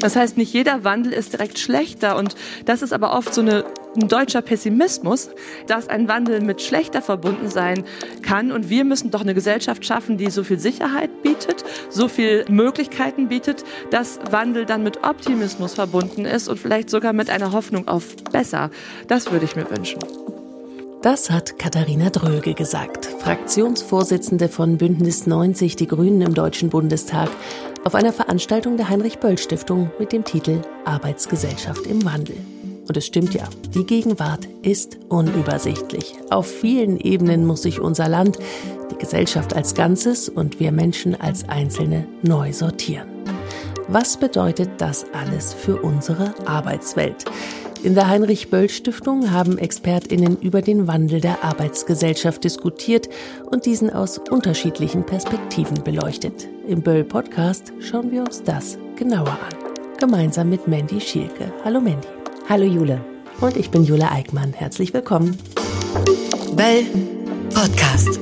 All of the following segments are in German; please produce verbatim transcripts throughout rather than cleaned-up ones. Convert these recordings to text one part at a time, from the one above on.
Das heißt, nicht jeder Wandel ist direkt schlechter. Und das ist aber oft so eine, ein deutscher Pessimismus, dass ein Wandel mit schlechter verbunden sein kann. Und wir müssen doch eine Gesellschaft schaffen, die so viel Sicherheit bietet, so viel Möglichkeiten bietet, dass Wandel dann mit Optimismus verbunden ist und vielleicht sogar mit einer Hoffnung auf besser. Das würde ich mir wünschen. Das hat Katharina Dröge gesagt, Fraktionsvorsitzende von Bündnis neunzig Die Grünen im Deutschen Bundestag, auf einer Veranstaltung der Heinrich-Böll-Stiftung mit dem Titel Arbeitsgesellschaft im Wandel. Und es stimmt ja, die Gegenwart ist unübersichtlich. Auf vielen Ebenen muss sich unser Land, die Gesellschaft als Ganzes und wir Menschen als Einzelne neu sortieren. Was bedeutet das alles für unsere Arbeitswelt? In der Heinrich-Böll-Stiftung haben ExpertInnen über den Wandel der Arbeitsgesellschaft diskutiert und diesen aus unterschiedlichen Perspektiven beleuchtet. Im Böll-Podcast schauen wir uns das genauer an. Gemeinsam mit Mandy Schielke. Hallo Mandy. Hallo Jule. Und ich bin Jule Eickmann. Herzlich willkommen. Böll Podcast.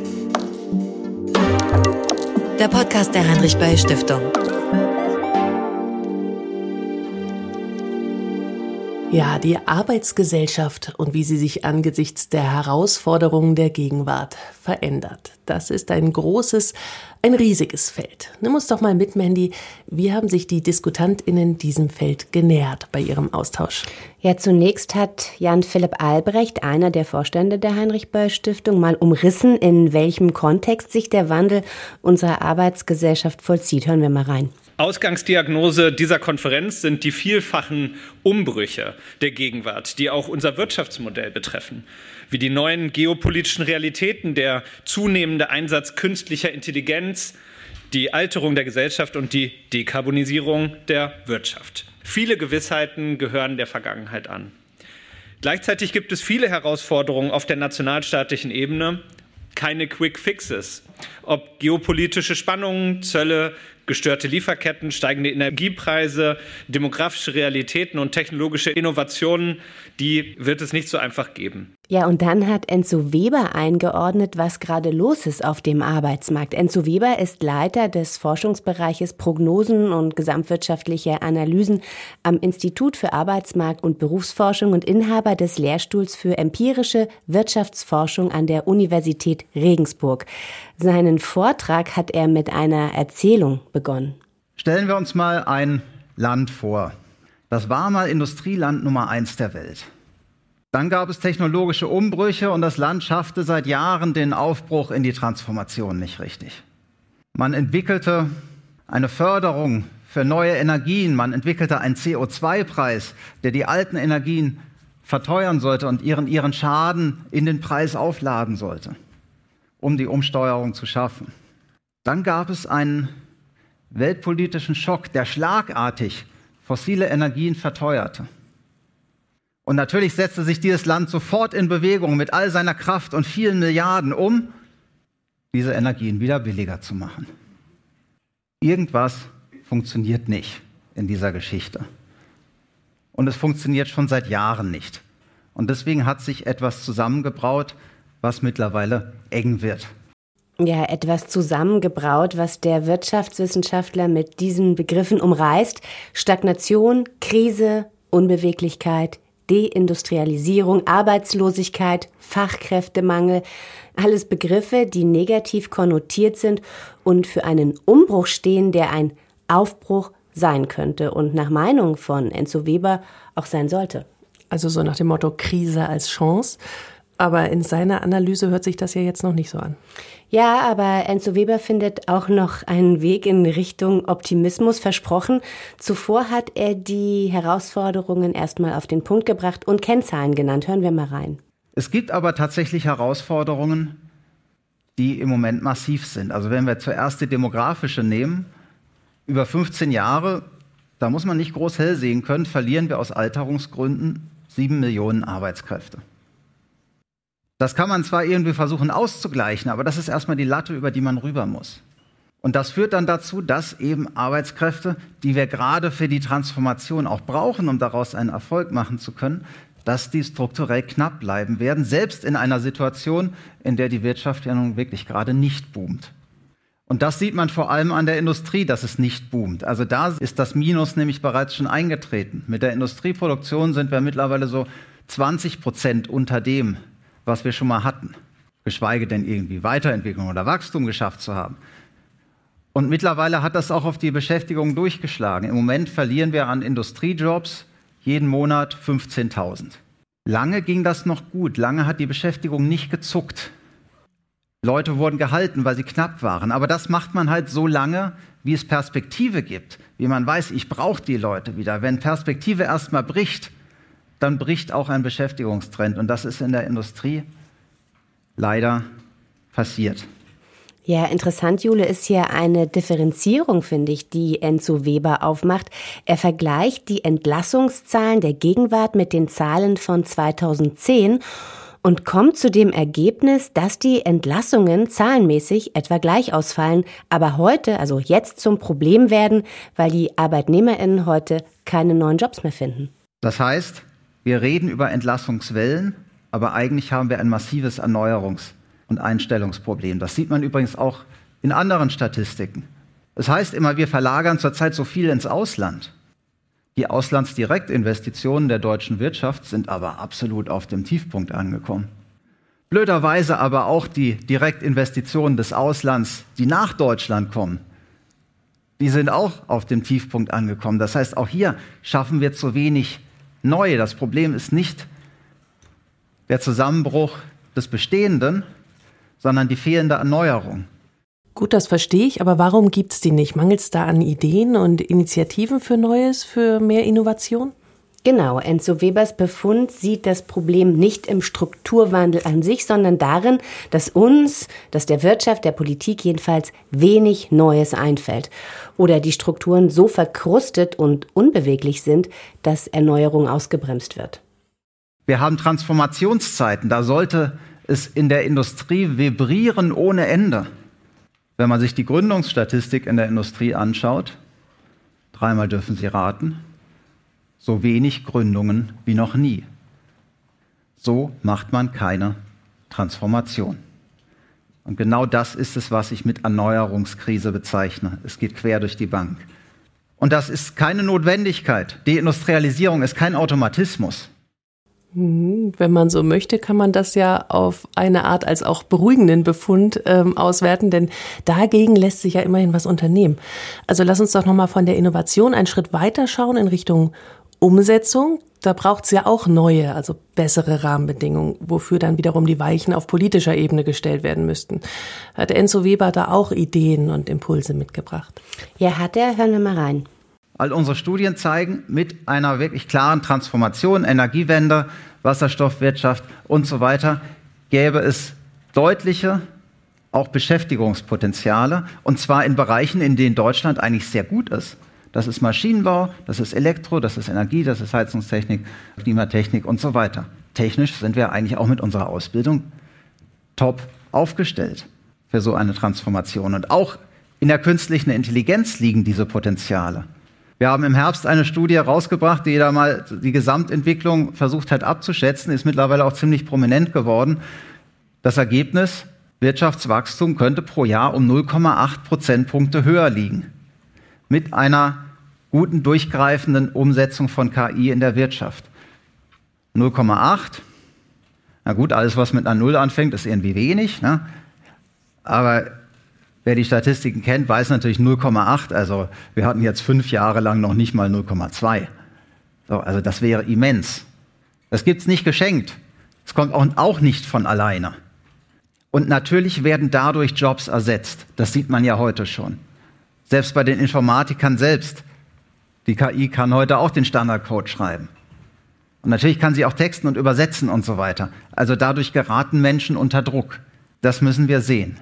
Der Podcast der Heinrich-Böll-Stiftung. Ja, die Arbeitsgesellschaft und wie sie sich angesichts der Herausforderungen der Gegenwart verändert. Das ist ein großes, ein riesiges Feld. Nimm uns doch mal mit, Mandy. Wie haben sich die DiskutantInnen diesem Feld genähert bei ihrem Austausch? Ja, zunächst hat Jan-Philipp Albrecht, einer der Vorstände der Heinrich-Böll-Stiftung, mal umrissen, in welchem Kontext sich der Wandel unserer Arbeitsgesellschaft vollzieht. Hören wir mal rein. Ausgangsdiagnose dieser Konferenz sind die vielfachen Umbrüche der Gegenwart, die auch unser Wirtschaftsmodell betreffen, wie die neuen geopolitischen Realitäten, der zunehmende Einsatz künstlicher Intelligenz, die Alterung der Gesellschaft und die Dekarbonisierung der Wirtschaft. Viele Gewissheiten gehören der Vergangenheit an. Gleichzeitig gibt es viele Herausforderungen auf der nationalstaatlichen Ebene, keine Quick Fixes. Ob geopolitische Spannungen, Zölle, gestörte Lieferketten, steigende Energiepreise, demografische Realitäten und technologische Innovationen, die wird es nicht so einfach geben. Ja, und dann hat Enzo Weber eingeordnet, was gerade los ist auf dem Arbeitsmarkt. Enzo Weber ist Leiter des Forschungsbereiches Prognosen und gesamtwirtschaftliche Analysen am Institut für Arbeitsmarkt- und Berufsforschung und Inhaber des Lehrstuhls für empirische Wirtschaftsforschung an der Universität Regensburg. Seinen Vortrag hat er mit einer Erzählung begonnen. Stellen wir uns mal ein Land vor. Das war mal Industrieland Nummer eins der Welt. Dann gab es technologische Umbrüche und das Land schaffte seit Jahren den Aufbruch in die Transformation nicht richtig. Man entwickelte eine Förderung für neue Energien, man entwickelte einen C O zwei Preis, der die alten Energien verteuern sollte und ihren, ihren Schaden in den Preis aufladen sollte, um die Umsteuerung zu schaffen. Dann gab es einen weltpolitischen Schock, der schlagartig fossile Energien verteuerte. Und natürlich setzte sich dieses Land sofort in Bewegung mit all seiner Kraft und vielen Milliarden, um diese Energien wieder billiger zu machen. Irgendwas funktioniert nicht in dieser Geschichte. Und es funktioniert schon seit Jahren nicht. Und deswegen hat sich etwas zusammengebraut, was mittlerweile eng wird. Ja, etwas zusammengebraut, was der Wirtschaftswissenschaftler mit diesen Begriffen umreißt. Stagnation, Krise, Unbeweglichkeit, Deindustrialisierung, Arbeitslosigkeit, Fachkräftemangel. Alles Begriffe, die negativ konnotiert sind und für einen Umbruch stehen, der ein Aufbruch sein könnte und nach Meinung von Enzo Weber auch sein sollte. Also so nach dem Motto Krise als Chance. Aber in seiner Analyse hört sich das ja jetzt noch nicht so an. Ja, aber Enzo Weber findet auch noch einen Weg in Richtung Optimismus versprochen. Zuvor hat er die Herausforderungen erstmal auf den Punkt gebracht und Kennzahlen genannt. Hören wir mal rein. Es gibt aber tatsächlich Herausforderungen, die im Moment massiv sind. Also wenn wir zuerst die demografische nehmen, über fünfzehn Jahre, da muss man nicht groß hell sehen können, verlieren wir aus Alterungsgründen sieben Millionen Arbeitskräfte. Das kann man zwar irgendwie versuchen auszugleichen, aber das ist erstmal die Latte, über die man rüber muss. Und das führt dann dazu, dass eben Arbeitskräfte, die wir gerade für die Transformation auch brauchen, um daraus einen Erfolg machen zu können, dass die strukturell knapp bleiben werden, selbst in einer Situation, in der die Wirtschaft ja nun wirklich gerade nicht boomt. Und das sieht man vor allem an der Industrie, dass es nicht boomt. Also da ist das Minus nämlich bereits schon eingetreten. Mit der Industrieproduktion sind wir mittlerweile so zwanzig Prozent unter dem, was wir schon mal hatten. Geschweige denn irgendwie Weiterentwicklung oder Wachstum geschafft zu haben. Und mittlerweile hat das auch auf die Beschäftigung durchgeschlagen. Im Moment verlieren wir an Industriejobs jeden Monat fünfzehntausend. Lange ging das noch gut. Lange hat die Beschäftigung nicht gezuckt. Leute wurden gehalten, weil sie knapp waren. Aber das macht man halt so lange, wie es Perspektive gibt. Wie man weiß, ich brauche die Leute wieder. Wenn Perspektive erstmal bricht, dann bricht auch ein Beschäftigungstrend. Und das ist in der Industrie leider passiert. Ja, interessant, Jule, ist hier eine Differenzierung, finde ich, die Enzo Weber aufmacht. Er vergleicht die Entlassungszahlen der Gegenwart mit den Zahlen von zweitausendzehn und kommt zu dem Ergebnis, dass die Entlassungen zahlenmäßig etwa gleich ausfallen, aber heute, also jetzt zum Problem werden, weil die ArbeitnehmerInnen heute keine neuen Jobs mehr finden. Das heißt, wir reden über Entlassungswellen, aber eigentlich haben wir ein massives Erneuerungs- und Einstellungsproblem. Das sieht man übrigens auch in anderen Statistiken. Es heißt immer, wir verlagern zurzeit so viel ins Ausland. Die Auslandsdirektinvestitionen der deutschen Wirtschaft sind aber absolut auf dem Tiefpunkt angekommen. Blöderweise aber auch die Direktinvestitionen des Auslands, die nach Deutschland kommen, die sind auch auf dem Tiefpunkt angekommen. Das heißt, auch hier schaffen wir zu wenig neu. Das Problem ist nicht der Zusammenbruch des Bestehenden, sondern die fehlende Erneuerung. Gut, das verstehe ich, aber warum gibt es die nicht? Mangelt es da an Ideen und Initiativen für Neues, für mehr Innovation? Genau, Enzo Webers Befund sieht das Problem nicht im Strukturwandel an sich, sondern darin, dass uns, dass der Wirtschaft, der Politik jedenfalls wenig Neues einfällt. Oder die Strukturen so verkrustet und unbeweglich sind, dass Erneuerung ausgebremst wird. Wir haben Transformationszeiten, da sollte es in der Industrie vibrieren ohne Ende. Wenn man sich die Gründungsstatistik in der Industrie anschaut, dreimal dürfen Sie raten, so wenig Gründungen wie noch nie. So macht man keine Transformation. Und genau das ist es, was ich mit Erneuerungskrise bezeichne. Es geht quer durch die Bank. Und das ist keine Notwendigkeit. Deindustrialisierung ist kein Automatismus. Wenn man so möchte, kann man das ja auf eine Art als auch beruhigenden Befund ähm, auswerten, denn dagegen lässt sich ja immerhin was unternehmen. Also lass uns doch nochmal von der Innovation einen Schritt weiter schauen in Richtung Umsetzung. Da braucht es ja auch neue, also bessere Rahmenbedingungen, wofür dann wiederum die Weichen auf politischer Ebene gestellt werden müssten. Hat Enzo Weber da auch Ideen und Impulse mitgebracht? Ja, hat er. Hören wir mal rein. All unsere Studien zeigen, mit einer wirklich klaren Transformation, Energiewende, Wasserstoffwirtschaft und so weiter, gäbe es deutliche auch Beschäftigungspotenziale, und zwar in Bereichen, in denen Deutschland eigentlich sehr gut ist. Das ist Maschinenbau, das ist Elektro, das ist Energie, das ist Heizungstechnik, Klimatechnik und so weiter. Technisch sind wir eigentlich auch mit unserer Ausbildung top aufgestellt für so eine Transformation. Und auch in der künstlichen Intelligenz liegen diese Potenziale. Wir haben im Herbst eine Studie rausgebracht, die da mal die Gesamtentwicklung versucht hat abzuschätzen, ist mittlerweile auch ziemlich prominent geworden. Das Ergebnis: Wirtschaftswachstum könnte pro Jahr um null Komma acht Prozentpunkte höher liegen. Mit einer guten, durchgreifenden Umsetzung von K I in der Wirtschaft. null Komma acht, na gut, alles, was mit einer Null anfängt, ist irgendwie wenig, ne? Aber wer die Statistiken kennt, weiß natürlich null Komma acht. Also wir hatten jetzt fünf Jahre lang noch nicht mal null Komma zwei. So, also das wäre immens. Das gibt's nicht geschenkt. Es kommt auch, auch nicht von alleine. Und natürlich werden dadurch Jobs ersetzt. Das sieht man ja heute schon. Selbst bei den Informatikern selbst. Die K I kann heute auch den Standardcode schreiben. Und natürlich kann sie auch texten und übersetzen und so weiter. Also dadurch geraten Menschen unter Druck. Das müssen wir sehen.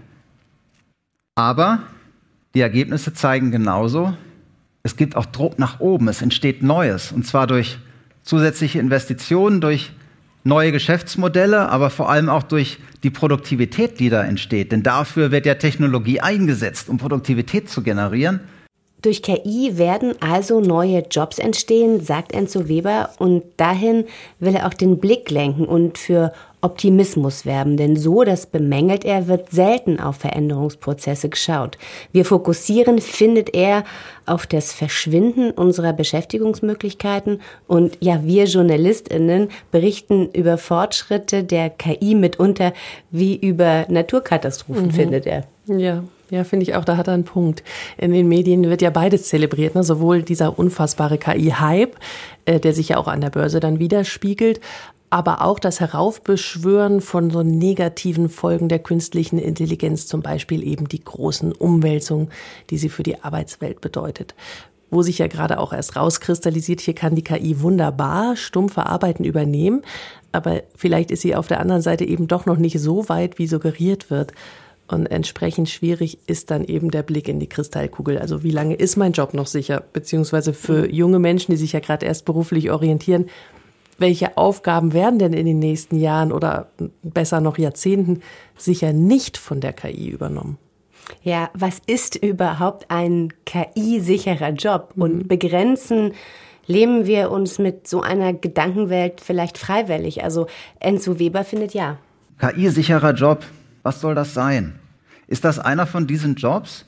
Aber die Ergebnisse zeigen genauso, es gibt auch Druck nach oben, es entsteht Neues. Und zwar durch zusätzliche Investitionen, durch neue Geschäftsmodelle, aber vor allem auch durch die Produktivität, die da entsteht. Denn dafür wird ja Technologie eingesetzt, um Produktivität zu generieren. Durch K I werden also neue Jobs entstehen, sagt Enzo Weber. Und dahin will er auch den Blick lenken und für Optimismus werben, denn so, das bemängelt er, wird selten auf Veränderungsprozesse geschaut. Wir fokussieren, findet er, auf das Verschwinden unserer Beschäftigungsmöglichkeiten und ja, wir JournalistInnen berichten über Fortschritte der K I mitunter wie über Naturkatastrophen, mhm. findet er. Ja. Ja, finde ich auch, da hat er einen Punkt. In den Medien wird ja beides zelebriert, ne? Sowohl dieser unfassbare K I-Hype, äh, der sich ja auch an der Börse dann widerspiegelt, aber auch das Heraufbeschwören von so negativen Folgen der künstlichen Intelligenz, zum Beispiel eben die großen Umwälzungen, die sie für die Arbeitswelt bedeutet. Wo sich ja gerade auch erst rauskristallisiert, hier kann die K I wunderbar stumpfe Arbeiten übernehmen, aber vielleicht ist sie auf der anderen Seite eben doch noch nicht so weit, wie suggeriert wird. Und entsprechend schwierig ist dann eben der Blick in die Kristallkugel. Also wie lange ist mein Job noch sicher? Beziehungsweise für junge Menschen, die sich ja gerade erst beruflich orientieren, welche Aufgaben werden denn in den nächsten Jahren oder besser noch Jahrzehnten sicher nicht von der K I übernommen? Ja, was ist überhaupt ein K I-sicherer Job? Und begrenzen leben wir uns mit so einer Gedankenwelt vielleicht freiwillig? Also Enzo Weber findet ja. K I-sicherer Job. Was soll das sein? Ist das einer von diesen Jobs,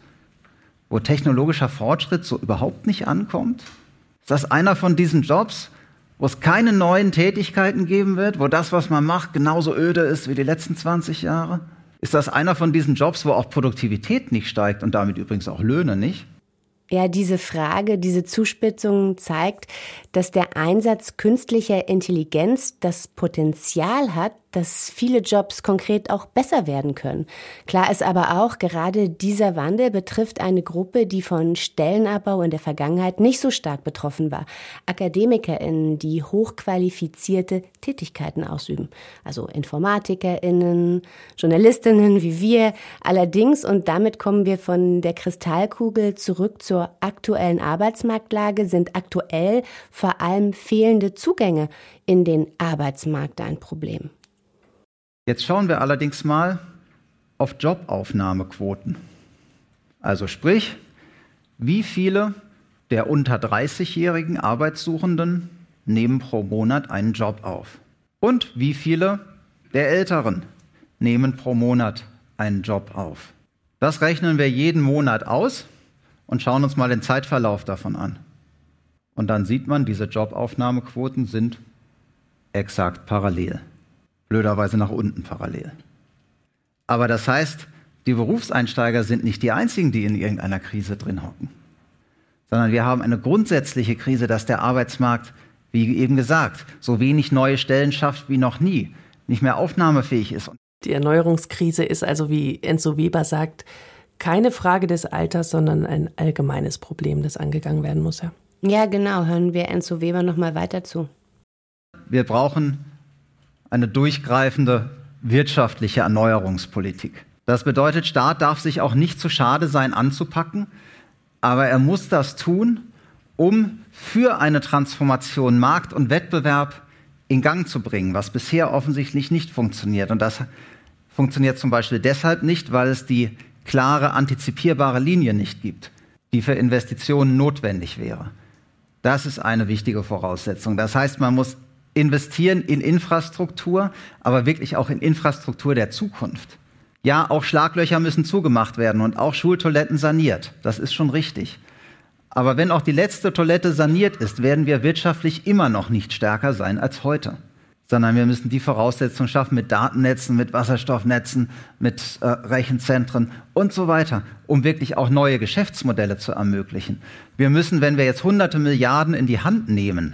wo technologischer Fortschritt so überhaupt nicht ankommt? Ist das einer von diesen Jobs, wo es keine neuen Tätigkeiten geben wird, wo das, was man macht, genauso öde ist wie die letzten zwanzig Jahre? Ist das einer von diesen Jobs, wo auch Produktivität nicht steigt und damit übrigens auch Löhne nicht? Ja, diese Frage, diese Zuspitzung zeigt, dass der Einsatz künstlicher Intelligenz das Potenzial hat, dass viele Jobs konkret auch besser werden können. Klar ist aber auch, gerade dieser Wandel betrifft eine Gruppe, die von Stellenabbau in der Vergangenheit nicht so stark betroffen war. AkademikerInnen, die hochqualifizierte Tätigkeiten ausüben. Also InformatikerInnen, JournalistInnen wie wir. Allerdings, und damit kommen wir von der Kristallkugel zurück zur aktuellen Arbeitsmarktlage, sind aktuell vor allem fehlende Zugänge in den Arbeitsmarkt ein Problem. Jetzt schauen wir allerdings mal auf Jobaufnahmequoten. Also sprich, wie viele der unter dreißigjährigen Arbeitssuchenden nehmen pro Monat einen Job auf? Und wie viele der Älteren nehmen pro Monat einen Job auf? Das rechnen wir jeden Monat aus und schauen uns mal den Zeitverlauf davon an. Und dann sieht man, diese Jobaufnahmequoten sind exakt parallel. Blöderweise nach unten parallel. Aber das heißt, die Berufseinsteiger sind nicht die einzigen, die in irgendeiner Krise drin hocken, sondern wir haben eine grundsätzliche Krise, dass der Arbeitsmarkt, wie eben gesagt, so wenig neue Stellen schafft wie noch nie, nicht mehr aufnahmefähig ist. Die Erneuerungskrise ist also, wie Enzo Weber sagt, keine Frage des Alters, sondern ein allgemeines Problem, das angegangen werden muss. Ja, ja genau. Hören wir Enzo Weber noch mal weiter zu. Wir brauchen eine durchgreifende wirtschaftliche Erneuerungspolitik. Das bedeutet, Staat darf sich auch nicht zu schade sein, anzupacken, aber er muss das tun, um für eine Transformation Markt und Wettbewerb in Gang zu bringen, was bisher offensichtlich nicht funktioniert. Und das funktioniert zum Beispiel deshalb nicht, weil es die klare, antizipierbare Linie nicht gibt, die für Investitionen notwendig wäre. Das ist eine wichtige Voraussetzung. Das heißt, man muss investieren in Infrastruktur, aber wirklich auch in Infrastruktur der Zukunft. Ja, auch Schlaglöcher müssen zugemacht werden und auch Schultoiletten saniert. Das ist schon richtig. Aber wenn auch die letzte Toilette saniert ist, werden wir wirtschaftlich immer noch nicht stärker sein als heute. Sondern wir müssen die Voraussetzungen schaffen mit Datennetzen, mit Wasserstoffnetzen, mit äh, Rechenzentren und so weiter, um wirklich auch neue Geschäftsmodelle zu ermöglichen. Wir müssen, wenn wir jetzt hunderte Milliarden in die Hand nehmen,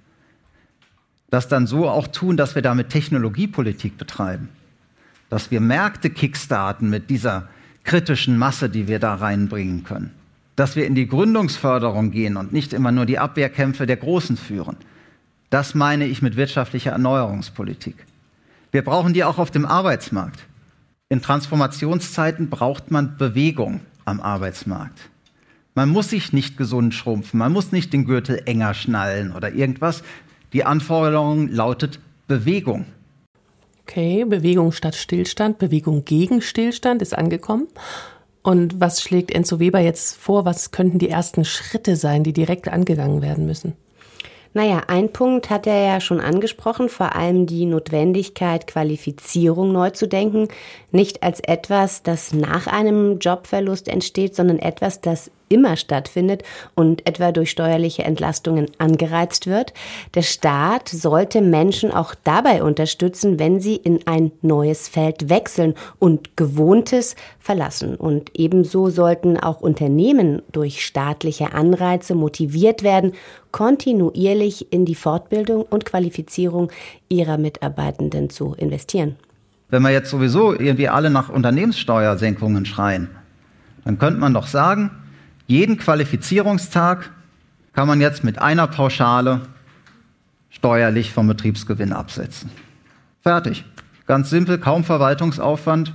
das dann so auch tun, dass wir damit Technologiepolitik betreiben. Dass wir Märkte kickstarten mit dieser kritischen Masse, die wir da reinbringen können. Dass wir in die Gründungsförderung gehen und nicht immer nur die Abwehrkämpfe der Großen führen. Das meine ich mit wirtschaftlicher Erneuerungspolitik. Wir brauchen die auch auf dem Arbeitsmarkt. In Transformationszeiten braucht man Bewegung am Arbeitsmarkt. Man muss sich nicht gesund schrumpfen, man muss nicht den Gürtel enger schnallen oder irgendwas. Die Anforderung lautet Bewegung. Okay, Bewegung statt Stillstand, Bewegung gegen Stillstand ist angekommen. Und was schlägt Enzo Weber jetzt vor? Was könnten die ersten Schritte sein, die direkt angegangen werden müssen? Naja, ein Punkt hat er ja schon angesprochen, vor allem die Notwendigkeit, Qualifizierung neu zu denken. Nicht als etwas, das nach einem Jobverlust entsteht, sondern etwas, das immer stattfindet und etwa durch steuerliche Entlastungen angereizt wird. Der Staat sollte Menschen auch dabei unterstützen, wenn sie in ein neues Feld wechseln und Gewohntes verlassen. Und ebenso sollten auch Unternehmen durch staatliche Anreize motiviert werden, kontinuierlich in die Fortbildung und Qualifizierung ihrer Mitarbeitenden zu investieren. Wenn wir jetzt sowieso irgendwie alle nach Unternehmenssteuersenkungen schreien, dann könnte man doch sagen, jeden Qualifizierungstag kann man jetzt mit einer Pauschale steuerlich vom Betriebsgewinn absetzen. Fertig. Ganz simpel, kaum Verwaltungsaufwand.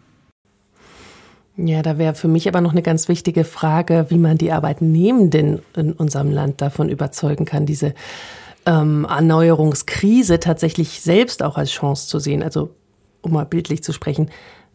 Ja, da wäre für mich aber noch eine ganz wichtige Frage, wie man die Arbeitnehmenden in unserem Land davon überzeugen kann, diese ähm, Erneuerungskrise tatsächlich selbst auch als Chance zu sehen. Also, um mal bildlich zu sprechen,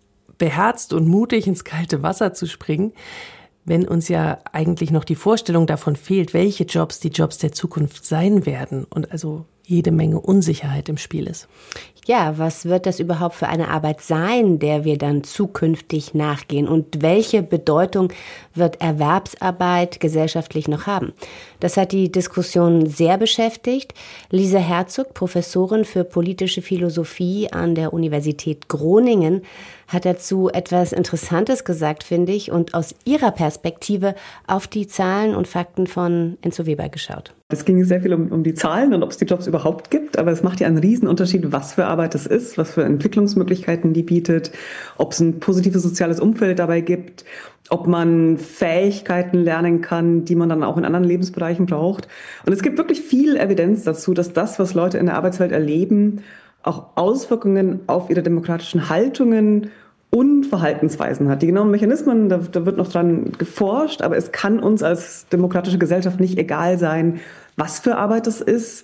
beherzt und mutig ins kalte Wasser zu springen, wenn uns ja eigentlich noch die Vorstellung davon fehlt, welche Jobs die Jobs der Zukunft sein werden und also jede Menge Unsicherheit im Spiel ist. Ja, was wird das überhaupt für eine Arbeit sein, der wir dann zukünftig nachgehen? Und welche Bedeutung wird Erwerbsarbeit gesellschaftlich noch haben? Das hat die Diskussion sehr beschäftigt. Lisa Herzog, Professorin für politische Philosophie an der Universität Groningen, hat dazu etwas Interessantes gesagt, finde ich, und aus ihrer Perspektive auf die Zahlen und Fakten von Enzo Weber geschaut. Es ging sehr viel um, um die Zahlen und ob es die Jobs überhaupt gibt, aber es macht ja einen Riesenunterschied, was für Arbeit es ist, was für Entwicklungsmöglichkeiten die bietet, ob es ein positives soziales Umfeld dabei gibt, ob man Fähigkeiten lernen kann, die man dann auch in anderen Lebensbereichen braucht. Und es gibt wirklich viel Evidenz dazu, dass das, was Leute in der Arbeitswelt erleben, auch Auswirkungen auf ihre demokratischen Haltungen und Verhaltensweisen hat. Die genauen Mechanismen, da, da wird noch dran geforscht, aber es kann uns als demokratische Gesellschaft nicht egal sein, was für Arbeit das ist.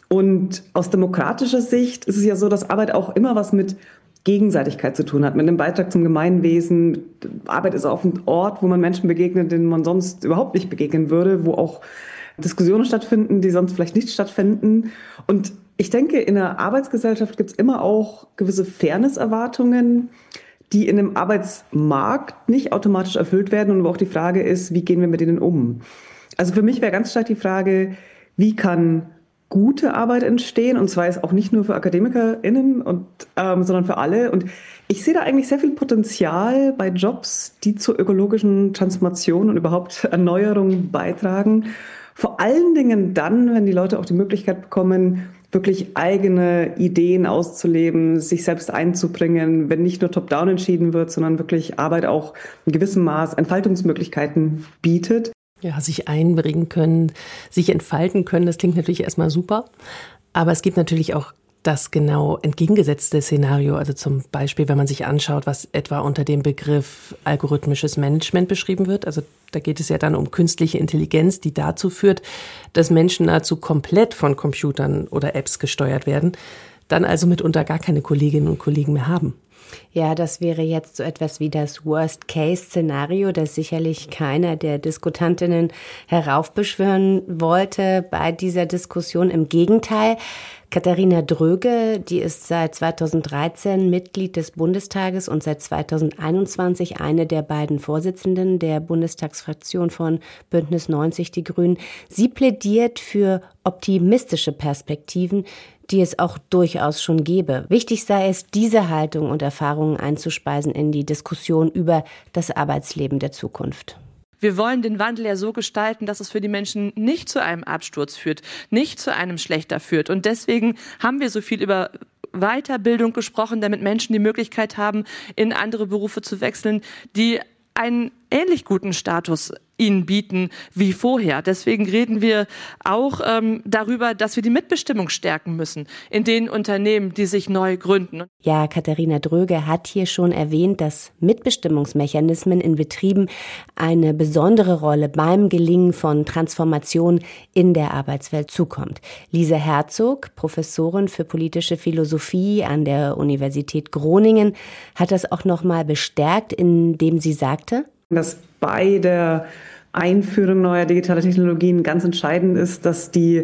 Und aus demokratischer Sicht ist es ja so, dass Arbeit auch immer was mit Gegenseitigkeit zu tun hat, mit einem Beitrag zum Gemeinwesen. Arbeit ist auch ein Ort, wo man Menschen begegnet, denen man sonst überhaupt nicht begegnen würde, wo auch Diskussionen stattfinden, die sonst vielleicht nicht stattfinden. Und ich denke, in einer Arbeitsgesellschaft gibt es immer auch gewisse Fairness-Erwartungen, die in einem Arbeitsmarkt nicht automatisch erfüllt werden und wo auch die Frage ist, wie gehen wir mit denen um? Also für mich wäre ganz stark die Frage, wie kann gute Arbeit entstehen, und zwar ist auch nicht nur für AkademikerInnen, und, ähm, sondern für alle. Und ich sehe da eigentlich sehr viel Potenzial bei Jobs, die zur ökologischen Transformation und überhaupt Erneuerung beitragen. Vor allen Dingen dann, wenn die Leute auch die Möglichkeit bekommen, wirklich eigene Ideen auszuleben, sich selbst einzubringen, wenn nicht nur top-down entschieden wird, sondern wirklich Arbeit auch in gewissem Maß Entfaltungsmöglichkeiten bietet. Ja, sich einbringen können, sich entfalten können, das klingt natürlich erstmal super. Aber es gibt natürlich auch das genau entgegengesetzte Szenario. Also zum Beispiel, wenn man sich anschaut, was etwa unter dem Begriff algorithmisches Management beschrieben wird. Also da geht es ja dann um künstliche Intelligenz, die dazu führt, dass Menschen nahezu komplett von Computern oder Apps gesteuert werden, dann also mitunter gar keine Kolleginnen und Kollegen mehr haben. Ja, das wäre jetzt so etwas wie das Worst-Case-Szenario, das sicherlich keiner der Diskutantinnen heraufbeschwören wollte bei dieser Diskussion. Im Gegenteil, Katharina Dröge, die ist seit zweitausenddreizehn Mitglied des Bundestages und seit zweitausendeinundzwanzig eine der beiden Vorsitzenden der Bundestagsfraktion von Bündnis neunzig Die Grünen. Sie plädiert für optimistische Perspektiven, die es auch durchaus schon gäbe. Wichtig sei es, diese Haltung und Erfahrungen einzuspeisen in die Diskussion über das Arbeitsleben der Zukunft. Wir wollen den Wandel ja so gestalten, dass es für die Menschen nicht zu einem Absturz führt, nicht zu einem schlechter führt. Und deswegen haben wir so viel über Weiterbildung gesprochen, damit Menschen die Möglichkeit haben, in andere Berufe zu wechseln, die einen ähnlich guten Status ihnen bieten wie vorher. Deswegen reden wir auch ähm, darüber, dass wir die Mitbestimmung stärken müssen in den Unternehmen, die sich neu gründen. Ja, Katharina Dröge hat hier schon erwähnt, dass Mitbestimmungsmechanismen in Betrieben eine besondere Rolle beim Gelingen von Transformation in der Arbeitswelt zukommt. Lisa Herzog, Professorin für politische Philosophie an der Universität Groningen, hat das auch noch mal bestärkt, indem sie sagte, dass bei der Einführung neuer digitaler Technologien ganz entscheidend ist, dass die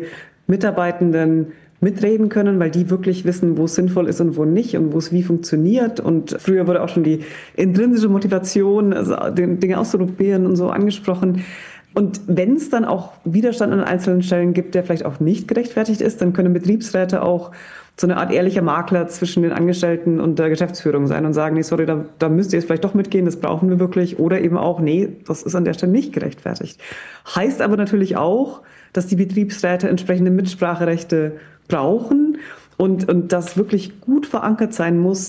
Mitarbeitenden mitreden können, weil die wirklich wissen, wo es sinnvoll ist und wo nicht und wo es wie funktioniert. Und früher wurde auch schon die intrinsische Motivation, also Dinge auszuprobieren und so angesprochen. Und wenn es dann auch Widerstand an einzelnen Stellen gibt, der vielleicht auch nicht gerechtfertigt ist, dann können Betriebsräte auch so eine Art ehrlicher Makler zwischen den Angestellten und der Geschäftsführung sein und sagen, nee, sorry, da, da müsst ihr jetzt vielleicht doch mitgehen, das brauchen wir wirklich. Oder eben auch, nee, das ist an der Stelle nicht gerechtfertigt. Heißt aber natürlich auch, dass die Betriebsräte entsprechende Mitspracherechte brauchen und, und das wirklich gut verankert sein muss.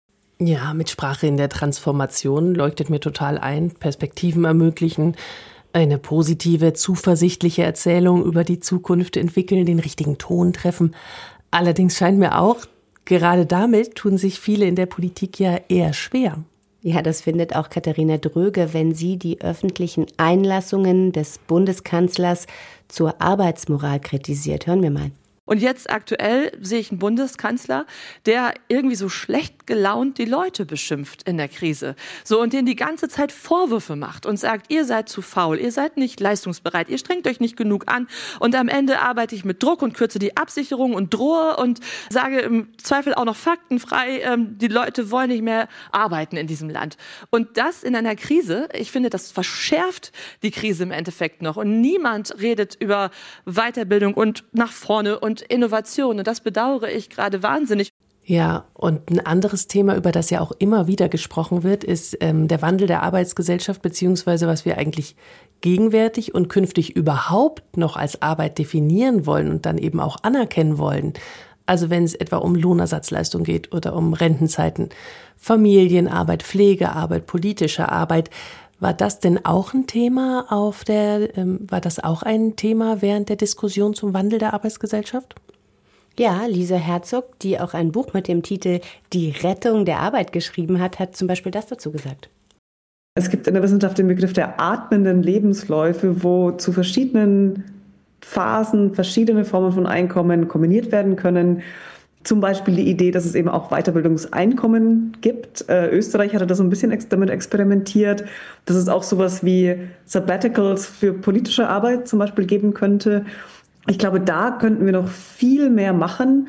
Ja, Mitsprache in der Transformation leuchtet mir total ein. Perspektiven ermöglichen, eine positive, zuversichtliche Erzählung über die Zukunft entwickeln, den richtigen Ton treffen. Allerdings scheint mir auch, gerade damit tun sich viele in der Politik ja eher schwer. Ja, das findet auch Katharina Dröge, wenn sie die öffentlichen Einlassungen des Bundeskanzlers zur Arbeitsmoral kritisiert. Hören wir mal. Und jetzt aktuell sehe ich einen Bundeskanzler, der irgendwie so schlecht gelaunt die Leute beschimpft in der Krise. So, und denen die ganze Zeit Vorwürfe macht und sagt, ihr seid zu faul, ihr seid nicht leistungsbereit, ihr strengt euch nicht genug an. Und am Ende arbeite ich mit Druck und kürze die Absicherung und drohe und sage im Zweifel auch noch faktenfrei, ähm, die Leute wollen nicht mehr arbeiten in diesem Land. Und das in einer Krise, ich finde, das verschärft die Krise im Endeffekt noch. Und niemand redet über Weiterbildung und nach vorne und Innovation. Und das bedauere ich gerade wahnsinnig. Ja, und ein anderes Thema, über das ja auch immer wieder gesprochen wird, ist ähm, der Wandel der Arbeitsgesellschaft, beziehungsweise was wir eigentlich gegenwärtig und künftig überhaupt noch als Arbeit definieren wollen und dann eben auch anerkennen wollen. Also wenn es etwa um Lohnersatzleistung geht oder um Rentenzeiten, Familienarbeit, Pflegearbeit, politische Arbeit. War das denn auch ein Thema auf der, ähm, war das auch ein Thema während der Diskussion zum Wandel der Arbeitsgesellschaft? Ja, Lisa Herzog, die auch ein Buch mit dem Titel Die Rettung der Arbeit geschrieben hat, hat zum Beispiel das dazu gesagt. Es gibt in der Wissenschaft den Begriff der atmenden Lebensläufe, wo zu verschiedenen Phasen verschiedene Formen von Einkommen kombiniert werden können. Zum Beispiel die Idee, dass es eben auch Weiterbildungseinkommen gibt. Äh, Österreich hatte da so ein bisschen ex- damit experimentiert, dass es auch sowas wie Sabbaticals für politische Arbeit zum Beispiel geben könnte. Ich glaube, da könnten wir noch viel mehr machen.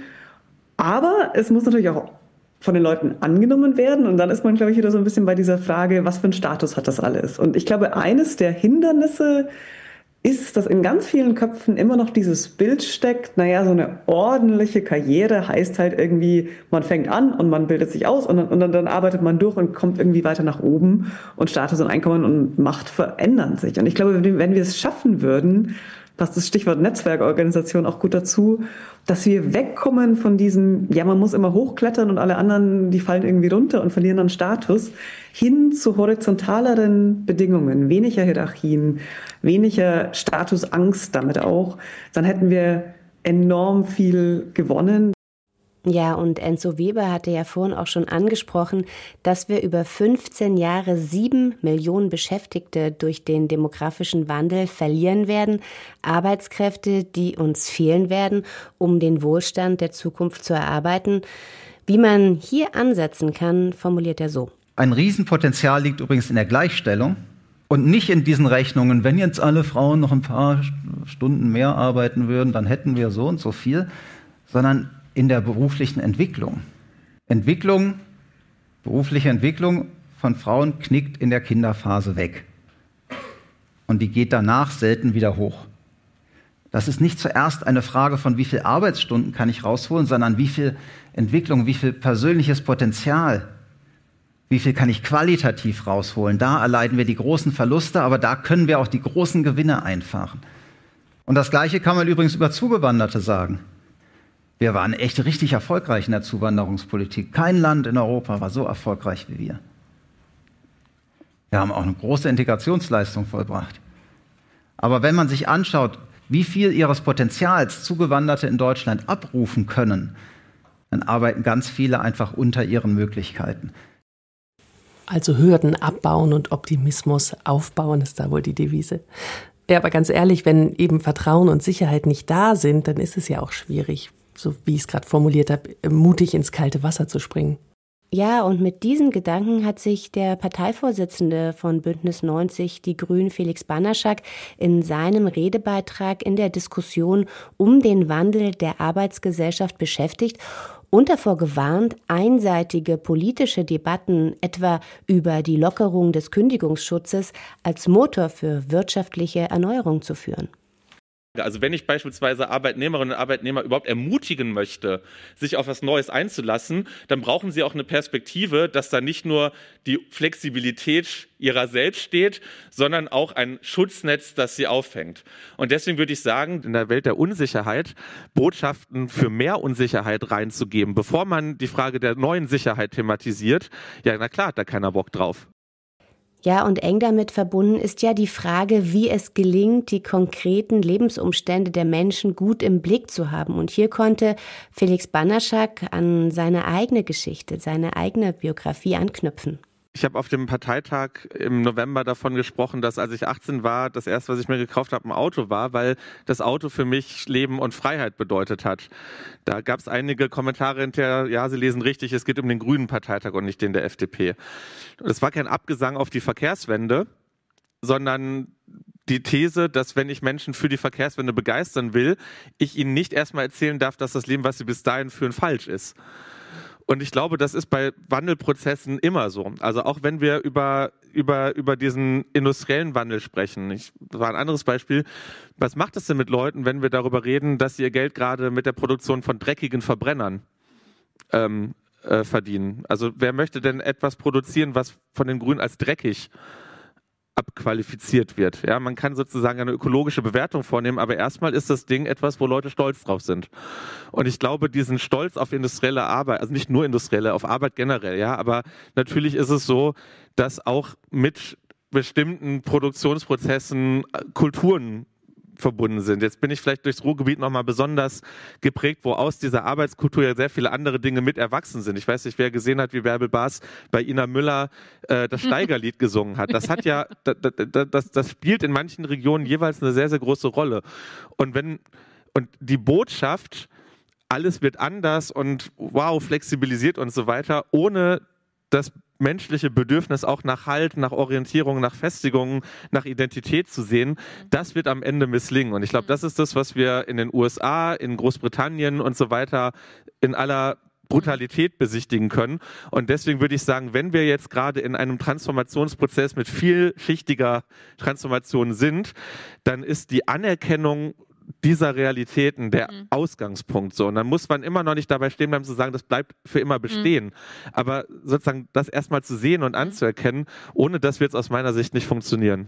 Aber es muss natürlich auch von den Leuten angenommen werden. Und dann ist man, glaube ich, wieder so ein bisschen bei dieser Frage, was für einen Status hat das alles? Und ich glaube, eines der Hindernisse ist, dass in ganz vielen Köpfen immer noch dieses Bild steckt, naja, so eine ordentliche Karriere heißt halt irgendwie, man fängt an und man bildet sich aus und dann, und dann, dann arbeitet man durch und kommt irgendwie weiter nach oben und Status und Einkommen und Macht verändern sich. Und ich glaube, wenn wir es schaffen würden, passt das Stichwort Netzwerkorganisation auch gut dazu, dass wir wegkommen von diesem, ja, man muss immer hochklettern und alle anderen, die fallen irgendwie runter und verlieren dann Status, hin zu horizontaleren Bedingungen, weniger Hierarchien, weniger Statusangst damit auch, dann hätten wir enorm viel gewonnen. Ja, und Enzo Weber hatte ja vorhin auch schon angesprochen, dass wir über fünfzehn Jahre sieben Millionen Beschäftigte durch den demografischen Wandel verlieren werden. Arbeitskräfte, die uns fehlen werden, um den Wohlstand der Zukunft zu erarbeiten. Wie man hier ansetzen kann, formuliert er so. Ein Riesenpotenzial liegt übrigens in der Gleichstellung und nicht in diesen Rechnungen, wenn jetzt alle Frauen noch ein paar Stunden mehr arbeiten würden, dann hätten wir so und so viel, sondern in der beruflichen Entwicklung. Entwicklung, berufliche Entwicklung von Frauen knickt in der Kinderphase weg. Und die geht danach selten wieder hoch. Das ist nicht zuerst eine Frage von, wie viel Arbeitsstunden kann ich rausholen, sondern wie viel Entwicklung, wie viel persönliches Potenzial, wie viel kann ich qualitativ rausholen. Da erleiden wir die großen Verluste, aber da können wir auch die großen Gewinne einfahren. Und das Gleiche kann man übrigens über Zugewanderte sagen. Wir waren echt richtig erfolgreich in der Zuwanderungspolitik. Kein Land in Europa war so erfolgreich wie wir. Wir haben auch eine große Integrationsleistung vollbracht. Aber wenn man sich anschaut, wie viel ihres Potenzials Zugewanderte in Deutschland abrufen können, dann arbeiten ganz viele einfach unter ihren Möglichkeiten. Also Hürden abbauen und Optimismus aufbauen ist da wohl die Devise. Ja, aber ganz ehrlich, wenn eben Vertrauen und Sicherheit nicht da sind, dann ist es ja auch schwierig, so wie ich es gerade formuliert habe, mutig ins kalte Wasser zu springen. Ja, und mit diesen Gedanken hat sich der Parteivorsitzende von Bündnis neunzig Die Grünen, Felix Banaszak, in seinem Redebeitrag in der Diskussion um den Wandel der Arbeitsgesellschaft beschäftigt und davor gewarnt, einseitige politische Debatten etwa über die Lockerung des Kündigungsschutzes als Motor für wirtschaftliche Erneuerung zu führen. Also wenn ich beispielsweise Arbeitnehmerinnen und Arbeitnehmer überhaupt ermutigen möchte, sich auf was Neues einzulassen, dann brauchen sie auch eine Perspektive, dass da nicht nur die Flexibilität ihrer selbst steht, sondern auch ein Schutznetz, das sie auffängt. Und deswegen würde ich sagen, in der Welt der Unsicherheit Botschaften für mehr Unsicherheit reinzugeben, bevor man die Frage der neuen Sicherheit thematisiert, ja, na klar, hat da keiner Bock drauf. Ja, und eng damit verbunden ist ja die Frage, wie es gelingt, die konkreten Lebensumstände der Menschen gut im Blick zu haben. Und hier konnte Felix Banaszak an seine eigene Geschichte, seine eigene Biografie anknüpfen. Ich habe auf dem Parteitag im November davon gesprochen, dass als ich achtzehn war, das erste, was ich mir gekauft habe, ein Auto war, weil das Auto für mich Leben und Freiheit bedeutet hat. Da gab es einige Kommentare hinterher, ja, Sie lesen richtig, es geht um den Grünen Parteitag und nicht den der F D P. Das war kein Abgesang auf die Verkehrswende, sondern die These, dass wenn ich Menschen für die Verkehrswende begeistern will, ich ihnen nicht erstmal erzählen darf, dass das Leben, was sie bis dahin führen, falsch ist. Und ich glaube, das ist bei Wandelprozessen immer so. Also auch wenn wir über, über, über diesen industriellen Wandel sprechen. Ich, das war ein anderes Beispiel. Was macht es denn mit Leuten, wenn wir darüber reden, dass sie ihr Geld gerade mit der Produktion von dreckigen Verbrennern ähm, äh, verdienen? Also wer möchte denn etwas produzieren, was von den Grünen als dreckig abqualifiziert wird? Ja, man kann sozusagen eine ökologische Bewertung vornehmen, aber erstmal ist das Ding etwas, wo Leute stolz drauf sind. Und ich glaube, diesen Stolz auf industrielle Arbeit, also nicht nur industrielle, auf Arbeit generell, ja, aber natürlich ist es so, dass auch mit bestimmten Produktionsprozessen Kulturen verbunden sind. Jetzt bin ich vielleicht durchs Ruhrgebiet nochmal besonders geprägt, wo aus dieser Arbeitskultur ja sehr viele andere Dinge mit erwachsen sind. Ich weiß nicht, wer gesehen hat, wie Bärbel Baas bei Ina Müller äh, das Steigerlied gesungen hat. Das hat ja, das, das, das spielt in manchen Regionen jeweils eine sehr, sehr große Rolle. Und wenn, und die Botschaft, alles wird anders und wow, flexibilisiert und so weiter, ohne das menschliche Bedürfnis auch nach Halt, nach Orientierung, nach Festigung, nach Identität zu sehen, das wird am Ende misslingen. Und ich glaube, das ist das, was wir in den U S A, in Großbritannien und so weiter in aller Brutalität besichtigen können. Und deswegen würde ich sagen, wenn wir jetzt gerade in einem Transformationsprozess mit vielschichtiger Transformation sind, dann ist die Anerkennung dieser Realitäten der mhm. Ausgangspunkt so. Und dann muss man immer noch nicht dabei stehen bleiben zu sagen, das bleibt für immer bestehen. Mhm. Aber sozusagen das erstmal zu sehen und anzuerkennen, ohne das wird es aus meiner Sicht nicht funktionieren.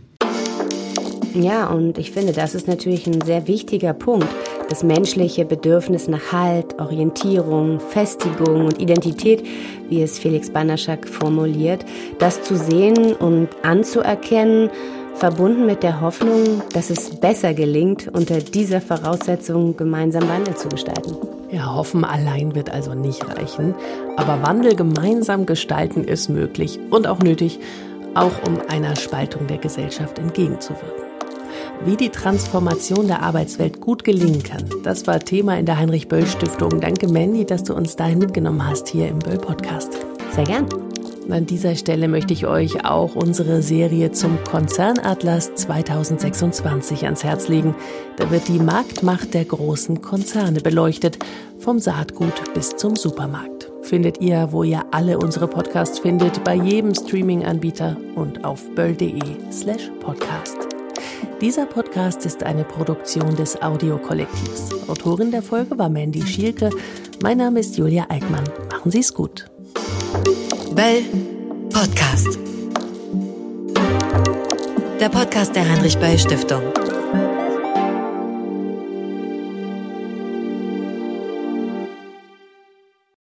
Ja, und ich finde, das ist natürlich ein sehr wichtiger Punkt. Das menschliche Bedürfnis nach Halt, Orientierung, Festigung und Identität, wie es Felix Banaszak formuliert, das zu sehen und anzuerkennen, verbunden mit der Hoffnung, dass es besser gelingt, unter dieser Voraussetzung gemeinsam Wandel zu gestalten. Ja, hoffen allein wird also nicht reichen. Aber Wandel gemeinsam gestalten ist möglich und auch nötig, auch um einer Spaltung der Gesellschaft entgegenzuwirken. Wie die Transformation der Arbeitswelt gut gelingen kann, das war Thema in der Heinrich-Böll-Stiftung. Danke, Mandy, dass du uns dahin mitgenommen hast hier im Böll-Podcast. Sehr gern. An dieser Stelle möchte ich euch auch unsere Serie zum Konzernatlas zweitausendsechsundzwanzig ans Herz legen. Da wird die Marktmacht der großen Konzerne beleuchtet, vom Saatgut bis zum Supermarkt. Findet ihr, wo ihr alle unsere Podcasts findet, bei jedem Streaming-Anbieter und auf böll.de slash podcast. Dieser Podcast ist eine Produktion des Audiokollektivs. Autorin der Folge war Mandy Schielke. Mein Name ist Julia Eickmann. Machen Sie es gut. Böll Podcast. Der Podcast der Heinrich-Böll-Stiftung.